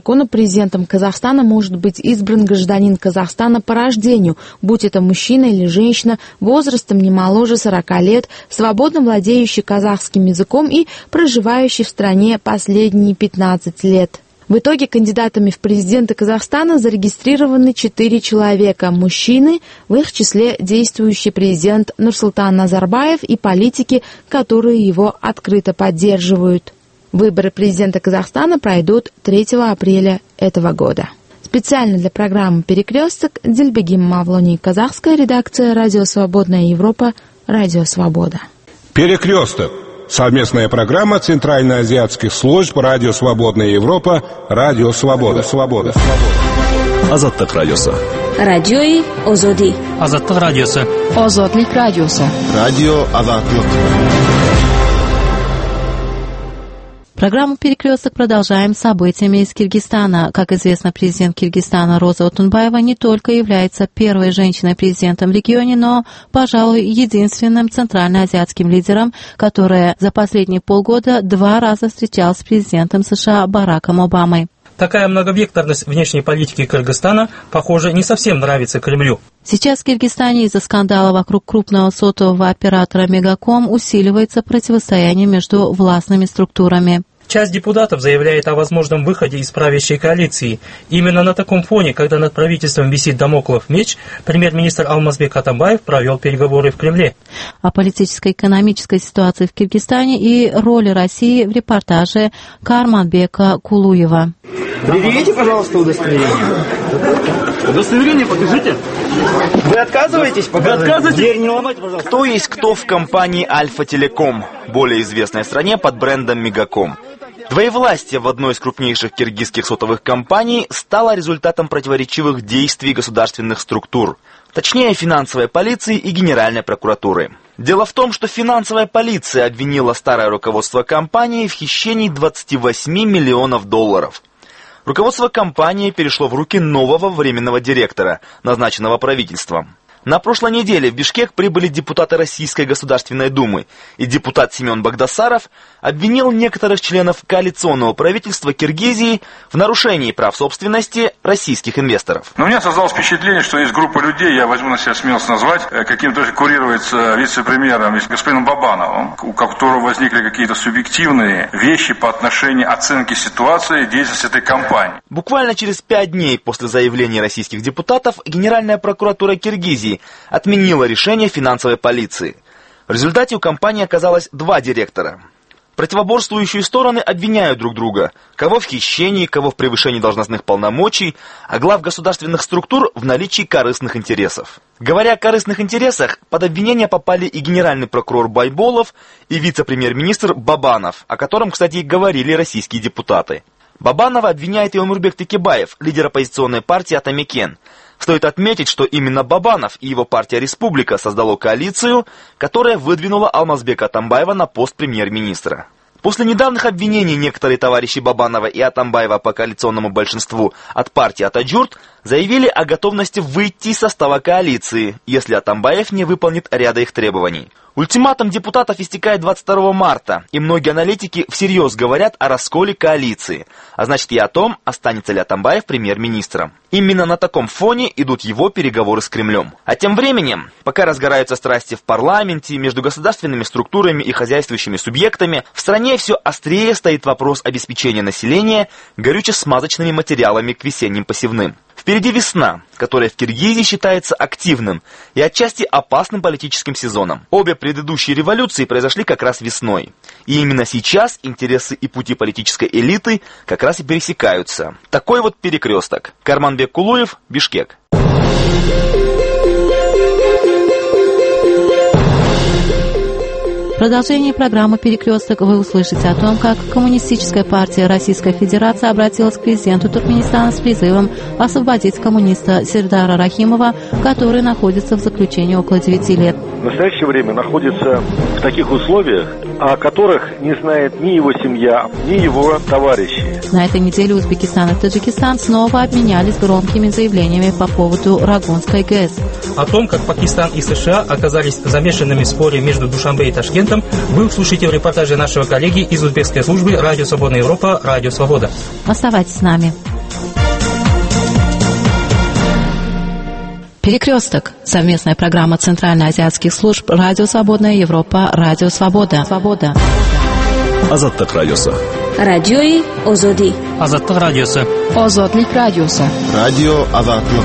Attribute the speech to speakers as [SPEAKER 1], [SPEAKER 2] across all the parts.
[SPEAKER 1] закона президентом Казахстана может быть избран гражданин Казахстана по рождению, будь это мужчина или женщина, возрастом не моложе 40 лет, свободно владеющий казахским языком и проживающий в стране последние 15 лет. В итоге кандидатами в президенты Казахстана зарегистрированы 4 человека – мужчины, в их числе действующий президент Нурсултан Назарбаев и политики, которые его открыто поддерживают. Выборы президента Казахстана пройдут 3 апреля этого года. Специально для программы «Перекресток» Дильбегим Мавлони, казахская редакция «Радио Свободная Европа», «Радио Свобода».
[SPEAKER 2] «Перекресток» — совместная программа Центральноазиатских служб «Радио Свободная Европа», «Радио Свобода».
[SPEAKER 3] Азаттык радиосы.
[SPEAKER 4] Радиои Озоди.
[SPEAKER 5] Азаттык радиосы.
[SPEAKER 6] Озодлик радиосы.
[SPEAKER 3] Радио Азаттык.
[SPEAKER 7] Программу «Перекресток» продолжаем с событиями из Киргизстана. Как известно, президент Киргизстана Роза Отунбаева не только является первой женщиной-президентом в регионе, но, пожалуй, единственным центральноазиатским лидером, которая за последние полгода 2 раза встречалась с президентом США Бараком Обамой.
[SPEAKER 5] Такая многовекторность внешней политики Кыргызстана, похоже, не совсем нравится Кремлю.
[SPEAKER 7] Сейчас в Киргизстане из-за скандала вокруг крупного сотового оператора Мегаком усиливается противостояние между властными структурами.
[SPEAKER 5] Часть депутатов заявляет о возможном выходе из правящей коалиции. Именно на таком фоне, когда над правительством висит дамоклов меч, премьер-министр Алмазбек Атамбаев провел переговоры в Кремле.
[SPEAKER 7] О политической и экономической ситуации в Киргизстане и роли России в репортаже Карманбека Кулуева.
[SPEAKER 8] Предъявите, пожалуйста, удостоверение.
[SPEAKER 5] Удостоверение покажите.
[SPEAKER 8] Вы отказываетесь показывать?
[SPEAKER 5] Дверь не ломайте, пожалуйста.
[SPEAKER 9] Кто есть кто в компании Альфа Телеком, более известной в стране под брендом Мегаком? Двоевластие в одной из крупнейших киргизских сотовых компаний стало результатом противоречивых действий государственных структур, точнее финансовой полиции и Генеральной прокуратуры. Дело в том, что финансовая полиция обвинила старое руководство компании в хищении 28 миллионов долларов. Руководство компании перешло в руки нового временного директора, назначенного правительством. На прошлой неделе в Бишкек прибыли депутаты Российской Государственной Думы, и депутат Семен Багдасаров обвинил некоторых членов коалиционного правительства Киргизии в нарушении прав собственности российских инвесторов.
[SPEAKER 10] Но у меня создалось впечатление, что есть группа людей, я возьму на себя смелость назвать, каким-то курируется вице-премьером, господином Бабановым, у которого возникли какие-то субъективные вещи по отношению оценки ситуации и деятельности этой компании.
[SPEAKER 9] Буквально через 5 дней после заявления российских депутатов Генеральная прокуратура Киргизии отменила решение финансовой полиции. В результате у компании оказалось 2 директора. Противоборствующие стороны обвиняют друг друга, кого в хищении, кого в превышении должностных полномочий, а глав государственных структур в наличии корыстных интересов. Говоря о корыстных интересах, под обвинение попали и генеральный прокурор Байболов, и вице-премьер-министр Бабанов, о котором, кстати, говорили российские депутаты. Бабанова обвиняет и Омурбек Текебаев, лидер оппозиционной партии Атамекен. Стоит отметить, что именно Бабанов и его партия «Республика» создала коалицию, которая выдвинула Алмазбека Атамбаева на пост премьер-министра. После недавних обвинений некоторые товарищи Бабанова и Атамбаева по коалиционному большинству от партии Атаджурт заявили о готовности выйти из состава коалиции, если Атамбаев не выполнит ряда их требований. Ультиматум депутатов истекает 22 марта, и многие аналитики всерьез говорят о расколе коалиции, а значит и о том, останется ли Атамбаев премьер-министром. Именно на таком фоне идут его переговоры с Кремлем. А тем временем, пока разгораются страсти в парламенте, между государственными структурами и хозяйствующими субъектами, в стране все острее стоит вопрос обеспечения населения горюче-смазочными материалами к весенним посевным. Впереди весна, которая в Киргизии считается активным и отчасти опасным политическим сезоном. Обе предыдущие революции произошли как раз весной. И именно сейчас интересы и пути политической элиты как раз и пересекаются. Такой вот перекресток. Карманбек Кулуев, Бишкек.
[SPEAKER 7] В продолжении программы «Перекресток» вы услышите о том, как Коммунистическая партия Российской Федерации обратилась к президенту Туркменистана с призывом освободить коммуниста Сердара Рахимова, который находится в заключении около 9 лет.
[SPEAKER 11] В настоящее время находится в таких условиях, о которых не знает ни его семья, ни его товарищи.
[SPEAKER 7] На этой неделе Узбекистан и Таджикистан снова обменялись громкими заявлениями по поводу Рагунской ГЭС.
[SPEAKER 5] О том, как Пакистан и США оказались замешанными в споре между Душанбе и Ташкентом, вы услышите в репортаже нашего коллеги из узбекской службы «Радио Свободная Европа», «Радио Свобода».
[SPEAKER 7] Оставайтесь с нами. Перекресток. Совместная программа Центральноазиатских служб «Радио Свободная Европа», «Радио Свобода».
[SPEAKER 3] Азаттык радиосы.
[SPEAKER 4] Радиои Озоди.
[SPEAKER 5] Азаттык радиосы.
[SPEAKER 1] Озодлик радиосы.
[SPEAKER 3] Радио Азаттык.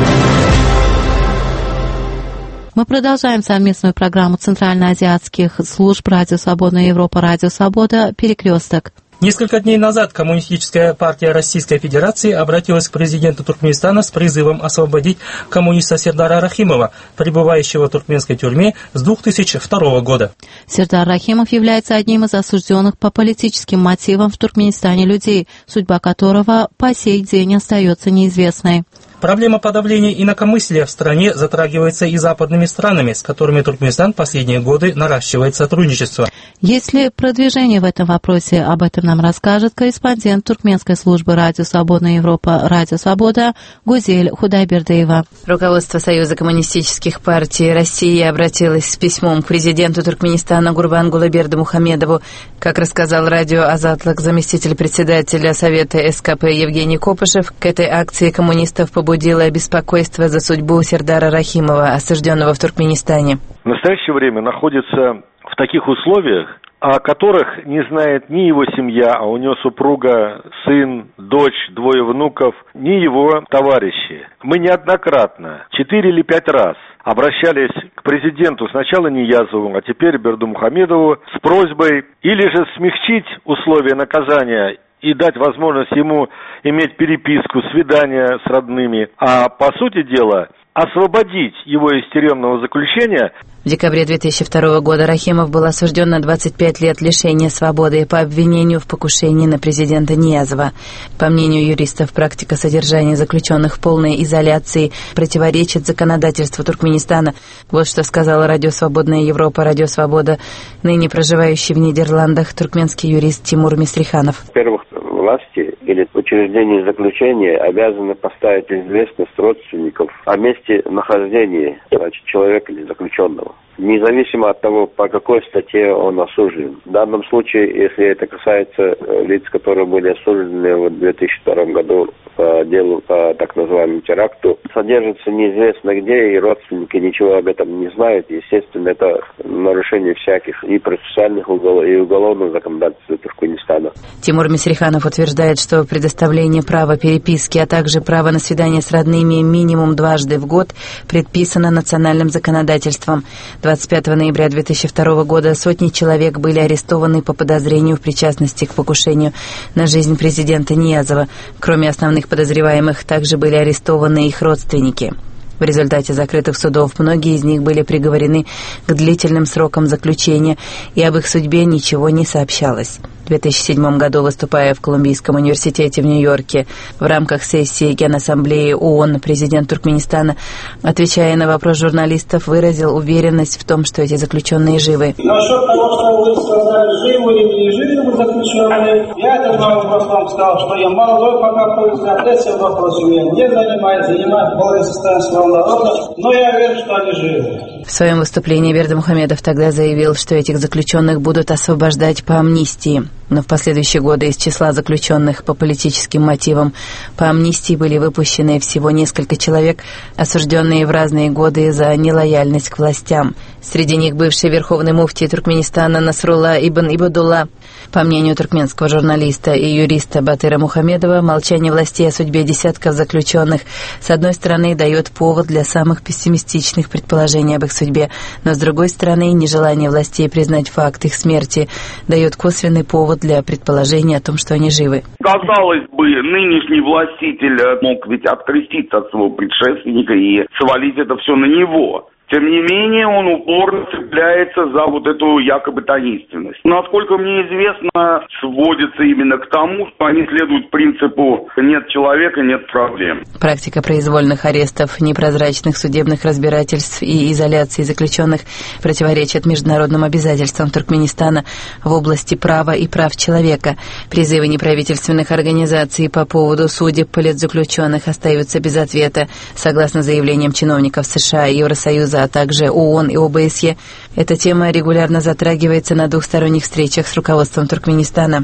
[SPEAKER 7] Мы продолжаем совместную программу Центральноазиатских служб «Радио Свободная Европа», «Радио Свобода», «Перекресток».
[SPEAKER 5] Несколько дней назад Коммунистическая партия Российской Федерации обратилась к президенту Туркменистана с призывом освободить коммуниста Сердара Рахимова, пребывающего в туркменской тюрьме с 2002 года.
[SPEAKER 7] Сердар Рахимов является одним из осужденных по политическим мотивам в Туркменистане людей, судьба которого по сей день остается неизвестной.
[SPEAKER 5] Проблема подавления инакомыслия в стране затрагивается и западными странами, с которыми Туркменистан последние годы наращивает сотрудничество.
[SPEAKER 7] Есть ли продвижение в этом вопросе? Об этом нам расскажет корреспондент туркменской службы «Радио Свободная Европа», «Радио Свобода» Гузель Худайбердиева.
[SPEAKER 6] Руководство Союза коммунистических партий России обратилось с письмом к президенту Туркменистана Гурбангулы Бердымухамедову. Как рассказал радио «Азатлык» заместитель председателя Совета СКП Евгений Копышев, к этой акции коммунистов побудило беспокойство за судьбу Сердара Рахимова, осужденного в Туркменистане.
[SPEAKER 11] В настоящее время находится в таких условиях, о которых не знает ни его семья, а у него супруга, сын, дочь, 2 внуков, ни его товарищи. Мы неоднократно, 4 или 5 раз обращались к президенту, сначала Ниязову, а теперь Бердымухамедову, с просьбой или же смягчить условия наказания и дать возможность ему иметь переписку, свидания с родными, а по сути дела освободить его из тюремного заключения.
[SPEAKER 6] В декабре 2002 года Рахимов был осужден на 25 лет лишения свободы по обвинению в покушении на президента Ниязова. По мнению юристов, практика содержания заключенных в полной изоляции противоречит законодательству Туркменистана. Вот что сказала радио «Свободная Европа», «Радио Свобода», ныне проживающий в Нидерландах туркменский юрист Тимур Мисриханов.
[SPEAKER 12] Во-первых, власти или учреждения заключения обязаны поставить известность родственников о месте нахождения человека или заключенного, независимо от того, по какой статье он осужден. В данном случае, если это касается лиц, которые были осуждены в 2002 году по делу, по так называемому теракту, содержится неизвестно где, и родственники ничего об этом не знают. Естественно, это нарушение всяких и процессуальных, и уголовных законодательств Туркменистана.
[SPEAKER 6] Тимур Мисриханов утверждает, что предоставление права переписки, а также право на свидание с родными минимум дважды в год предписано национальным законодательством. 25 ноября 2002 года сотни человек были арестованы по подозрению в причастности к покушению на жизнь президента Ниязова. Кроме основных подозреваемых, также были арестованы их родственники. В результате закрытых судов многие из них были приговорены к длительным срокам заключения, и об их судьбе ничего не сообщалось. В 2007 году, выступая в Колумбийском университете в Нью-Йорке в рамках сессии Генассамблеи ООН, президент Туркменистана, отвечая на вопрос журналистов, выразил уверенность в том, что эти заключенные живы.
[SPEAKER 13] Насчет того, что вы сказали, живы или не живы заключенные, я этот вопрос вам сказал, что я молодой, пока пользуюсь этим вопросом, я не занимаюсь благосостоянием своего народа, но я верю, что они живы.
[SPEAKER 6] В своем выступлении Бердымухамедов тогда заявил, что этих заключенных будут освобождать по амнистии. Но в последующие годы из числа заключенных по политическим мотивам по амнистии были выпущены всего несколько человек, осужденные в разные годы за нелояльность к властям. Среди них бывший верховный муфтий Туркменистана Насрулла ибн Ибадулла. По мнению туркменского журналиста и юриста Батыра Мухамедова, молчание властей о судьбе десятков заключенных с одной стороны дает повод для самых пессимистичных предположений об их судьбе, но с другой стороны нежелание властей признать факт их смерти дает косвенный повод для предположения о том, что они живы.
[SPEAKER 14] Казалось бы, нынешний властитель мог ведь откреститься от своего предшественника и свалить это все на него. Тем не менее, он упорно цепляется за вот эту якобы таинственность. Насколько мне известно, сводится именно к тому, что они следуют принципу «нет человека, нет проблем».
[SPEAKER 6] Практика произвольных арестов, непрозрачных судебных разбирательств и изоляции заключенных противоречит международным обязательствам Туркменистана в области права и прав человека. Призывы неправительственных организаций по поводу судеб политзаключенных остаются без ответа. Согласно заявлениям чиновников США и Евросоюза, а также ООН и ОБСЕ, эта тема регулярно затрагивается на двухсторонних встречах с руководством Туркменистана.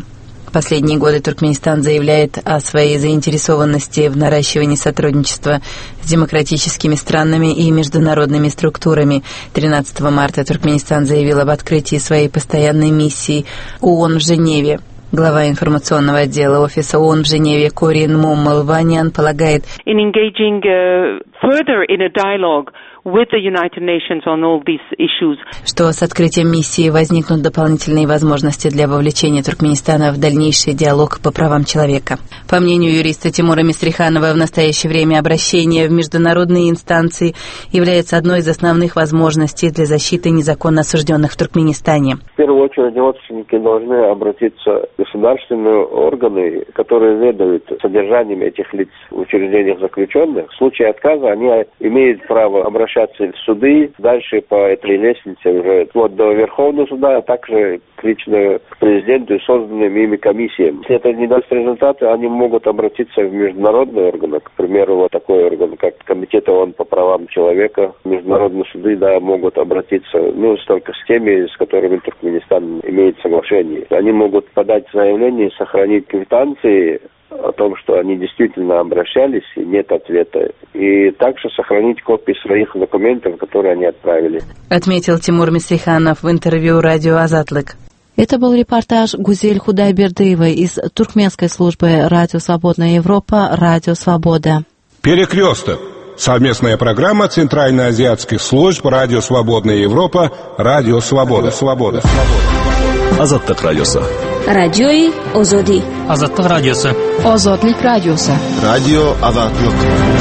[SPEAKER 6] Последние годы Туркменистан заявляет о своей заинтересованности в наращивании сотрудничества с демократическими странами и международными структурами. 13 марта Туркменистан заявил об открытии своей постоянной миссии ООН в Женеве. Глава информационного отдела офиса ООН в Женеве Корин Муммалванян полагает, что с открытием миссии возникнут дополнительные возможности для вовлечения Туркменистана в дальнейший диалог по правам человека. По мнению юриста Тимура Мистриханова, в настоящее время обращение в международные инстанции является одной из основных возможностей для защиты незаконно осужденных в Туркменистане.
[SPEAKER 12] В первую очередь родственники должны обратиться в государственные органы, которые ведают содержанием этих лиц в учреждениях заключенных. В случае отказа они имеют право обращаться в суды, дальше по этой лестнице уже вплоть до Верховного суда, а также лично к президенту и созданным ими комиссиям. Если это не даст результаты, они могут обратиться в международные органы, к примеру, вот такой орган, как Комитет ООН по правам человека, международные суды, да, могут обратиться, только с теми, с которыми Туркменистан имеет соглашение. Они могут подать заявление, сохранить квитанции о том, что они действительно обращались и нет ответа, и также сохранить копии своих документов, которые они отправили.
[SPEAKER 6] Отметил Тимур Мистриханов в интервью радио «Азатлык».
[SPEAKER 7] Это был репортаж Гузель Худайбердыевой из туркменской службы «Радио Свободная Европа», «Радио Свобода».
[SPEAKER 2] Перекресток. Совместная программа Центральноазиатских служб «Радио Свободная Европа», «Радио Свобода».
[SPEAKER 3] Азаттык радиосы.
[SPEAKER 4] Радиои Озоди.
[SPEAKER 5] Азаттык радиосы.
[SPEAKER 1] Озодлик радиосы.
[SPEAKER 3] Радио Азаттык.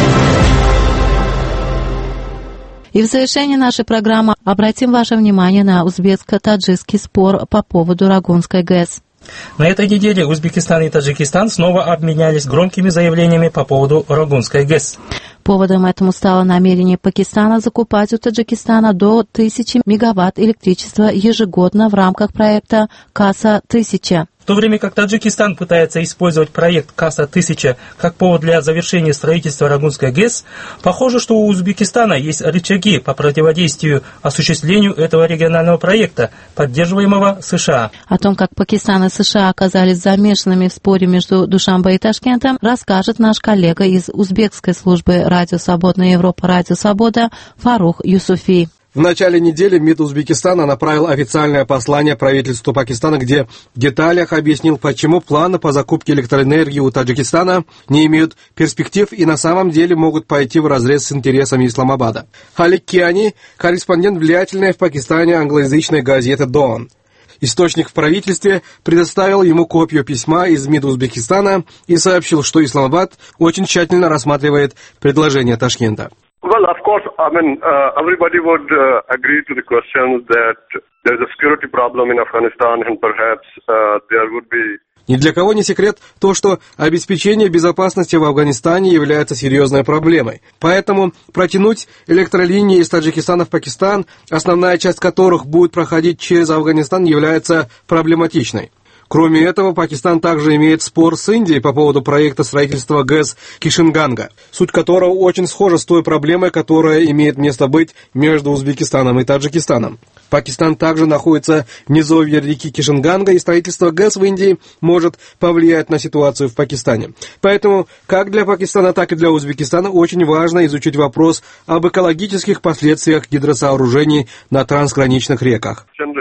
[SPEAKER 7] И в завершение нашей программы обратим ваше внимание на узбекско-таджикский спор по поводу Рагунской ГЭС.
[SPEAKER 5] На этой неделе Узбекистан и Таджикистан снова обменялись громкими заявлениями по поводу Рагунской ГЭС.
[SPEAKER 7] Поводом этому стало намерение Пакистана закупать у Таджикистана до 1000 мегаватт электричества ежегодно в рамках проекта КАСА-1000.
[SPEAKER 5] В то время как Таджикистан пытается использовать проект КАСА-1000 как повод для завершения строительства Рагунской ГЭС, похоже, что у Узбекистана есть рычаги по противодействию осуществлению этого регионального проекта, поддерживаемого США.
[SPEAKER 7] О том, как Пакистан и США оказались замешанными в споре между Душанбе и Ташкентом, расскажет наш коллега из узбекской службы «Радио Свободная Европа», «Радио Свобода» Фарух Юсуфи.
[SPEAKER 15] В начале недели МИД Узбекистана направил официальное послание правительству Пакистана, где в деталях объяснил, почему планы по закупке электроэнергии у Таджикистана не имеют перспектив и на самом деле могут пойти вразрез с интересами Исламабада. Халик Киани, корреспондент влиятельной в Пакистане англоязычной газеты «Дон». Источник в правительстве предоставил ему копию письма из МИД Узбекистана и сообщил, что Исламабад очень тщательно рассматривает предложение Ташкента.
[SPEAKER 16] Well, of course, everybody would agree to the question that there's a security problem in Afghanistan and perhaps there would be...
[SPEAKER 15] Ни для кого не секрет то, что обеспечение безопасности в Афганистане является серьезной проблемой. Поэтому протянуть электролинии из Таджикистана в Пакистан, основная часть которых будет проходить через Афганистан, является проблематичной. Кроме этого, Пакистан также имеет спор с Индией по поводу проекта строительства ГЭС Кишинганга, суть которого очень схожа с той проблемой, которая имеет место быть между Узбекистаном и Таджикистаном. Пакистан также находится в низовье реки Кишинганга, и строительство ГЭС в Индии может повлиять на ситуацию в Пакистане. Поэтому как для Пакистана, так и для Узбекистана очень важно изучить вопрос об экологических последствиях гидросооружений на трансграничных реках.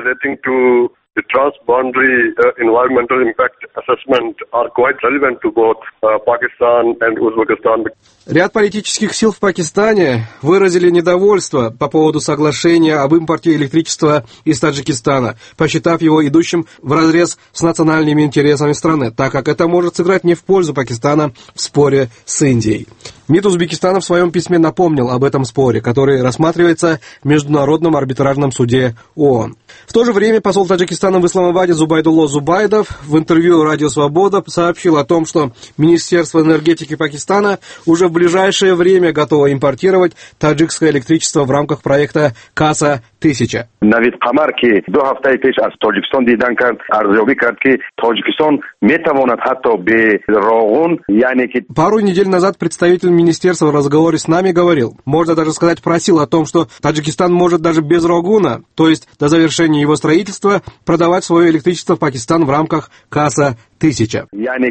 [SPEAKER 16] The trans-boundary environmental impact assessment are quite relevant to both Pakistan and Uzbekistan.
[SPEAKER 15] Ряд политических сил в Пакистане выразили недовольство по поводу соглашения об импорте электричества из Таджикистана, посчитав его идущим вразрез с национальными интересами страны, так как это может сыграть не в пользу Пакистана в споре с Индией. МИД Узбекистана в своем письме напомнил об этом споре, который рассматривается в Международном арбитражном суде ООН. В то же время посол Таджикистана в Исламабаде Зубайдулло Зубайдов в интервью «Радио Свобода» сообщил о том, что Министерство энергетики Пакистана уже в ближайшее время готово импортировать таджикское электричество в рамках проекта КАСА-1000. Пару недель назад представитель министерства в разговоре с нами говорил, можно даже сказать, просил о том, что Таджикистан может даже без Рогуна, то есть до завершения его строительства, продавать свое электричество в Пакистан в рамках КАСА-1000. 1000.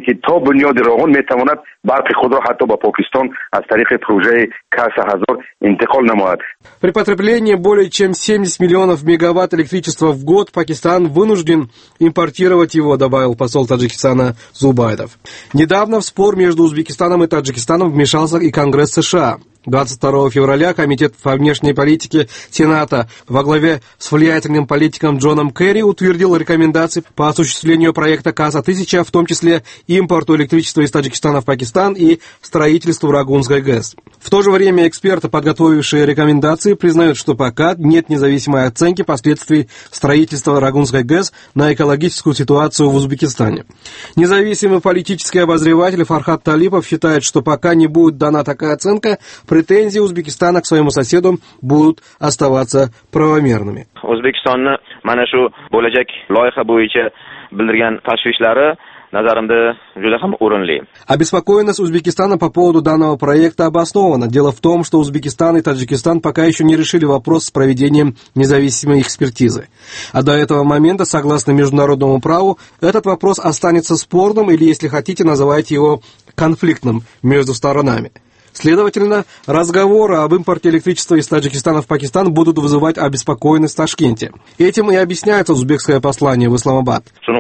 [SPEAKER 15] При потреблении более чем 70 миллионов мегаватт электричества в год Пакистан вынужден импортировать его, добавил посол Таджикистана Зубайдов. Недавно в спор между Узбекистаном и Таджикистаном вмешался и Конгресс США. 22 февраля Комитет по внешней политике Сената во главе с влиятельным политиком Джоном Керри утвердил рекомендации по осуществлению проекта КАСА-1000, в том числе импорту электричества из Таджикистана в Пакистан и строительству Рагунской ГЭС. В то же время эксперты, подготовившие рекомендации, признают, что пока нет независимой оценки последствий строительства Рагунской ГЭС на экологическую ситуацию в Узбекистане. Независимый политический обозреватель Фархад Талипов считает, что пока не будет дана такая оценка, претензии Узбекистана к своему соседу будут оставаться правомерными.
[SPEAKER 3] O'zbekistonni mana shu bo'lajak loyiha bo'yicha bildirgan tashvishlari nazarimda juda ham o'rinli.
[SPEAKER 15] Обеспокоенность Узбекистана по поводу данного проекта обоснована. Дело в том, что Узбекистан и Таджикистан пока еще не решили вопрос с проведением независимой экспертизы. А до этого момента, согласно международному праву, этот вопрос останется спорным или, если хотите, называйте его конфликтным между сторонами. Следовательно, разговоры об импорте электричества из Таджикистана в Пакистан будут вызывать обеспокоенность в Ташкенте. Этим и объясняется узбекское послание в Исламабад.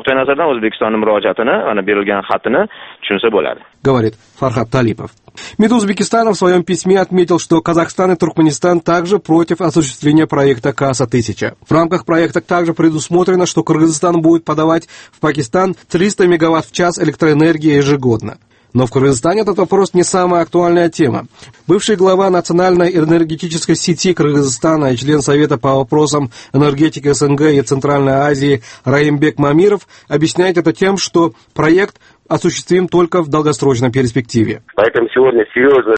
[SPEAKER 15] Говорит Фархад Талипов. МИД Узбекистана в своем письме отметил, что Казахстан и Туркменистан также против осуществления проекта КАСА-1000. В рамках проекта также предусмотрено, что Кыргызстан будет подавать в Пакистан 300 мегаватт в час электроэнергии ежегодно. Но в Кыргызстане этот вопрос не самая актуальная тема. Бывший глава Национальной энергетической сети Кыргызстана и член Совета по вопросам энергетики СНГ и Центральной Азии Раимбек Мамиров объясняет это тем, что проект осуществим только в долгосрочной перспективе.
[SPEAKER 12] Поэтому сегодня серьезно